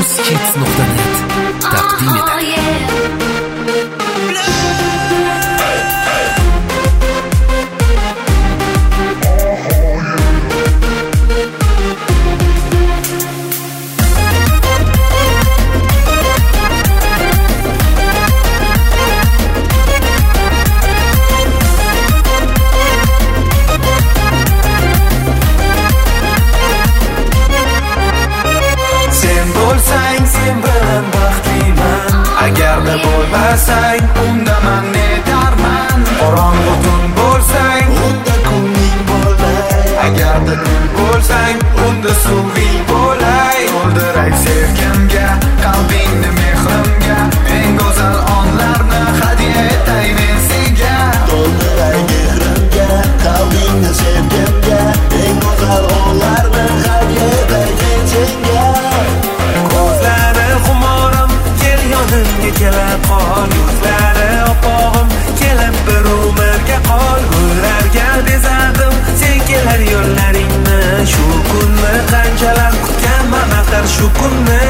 uzkids.net taqdim etadi. Sen bilan baxtliman, agarda bo'lmasang unda men netarman. Qorong'u tun bo'lsang unda kunning bo'lay, agarda kun bo'lsang unda suving bo'lay. To'ldiray sevgimga, qalbingni mehrimga, eng go'zal onlarni hadya etay men senga. To'ldiray mehrimga, qalbingni sevgimga, eng go'zal onlarni hadya etay men senga. Kela qol, yuzlari opog'im, kelib bir umrga qol. Gullarga bezadim, sen kelar yo'llaringni. Shu kunni qanchalar kutganman, axir shu kunni.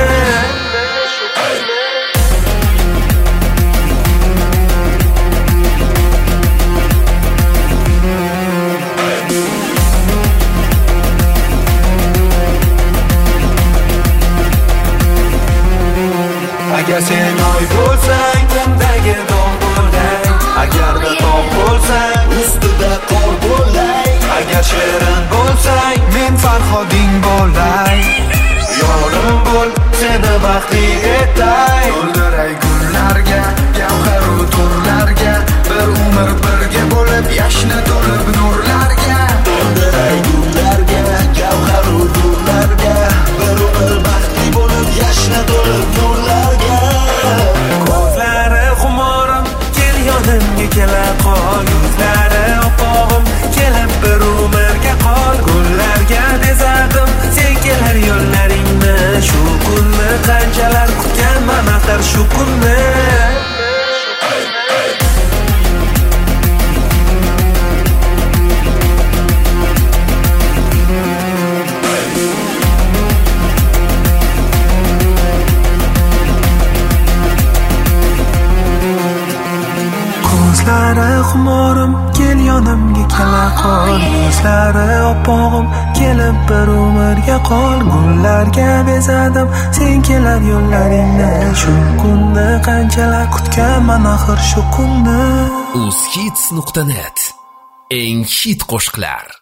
Agar sen oy bo'lsang, tundagi dog' bo'lay, agarda tog' bo'lsang, ustida qor bo'lay. Agar shirin bo'lsang, men farhoding bo'lay. Yorim bo'l, seni baxtli etay. To'ldiray kunlarga, gavharu turlarga, bir umr birga bo'lib yashna to'lib nurlarga. To'ldiray kunlarga, gavharu turlarga, bir umr baxtli bo'lib yashna to'lib nurlarga. Ko'zlari xumorim, kel yonimga kela qol. Yuzlari opog'im, kelib bir umrga qol. Gullarga bezadim, sen kelar yo'llaringni. Shu kunni qanchalar kutganman, axir shu kunni. Ko'zlari xumorim, kel yonimga kela qol. Yuzlari opog'im, kelib bir umrga qol. Gullarga bezadim, sen kelar yo'llaringni. Shu kunni qanchalar kutganman, axir shu kunni. uzkids.net eng hit qo'shiqlar.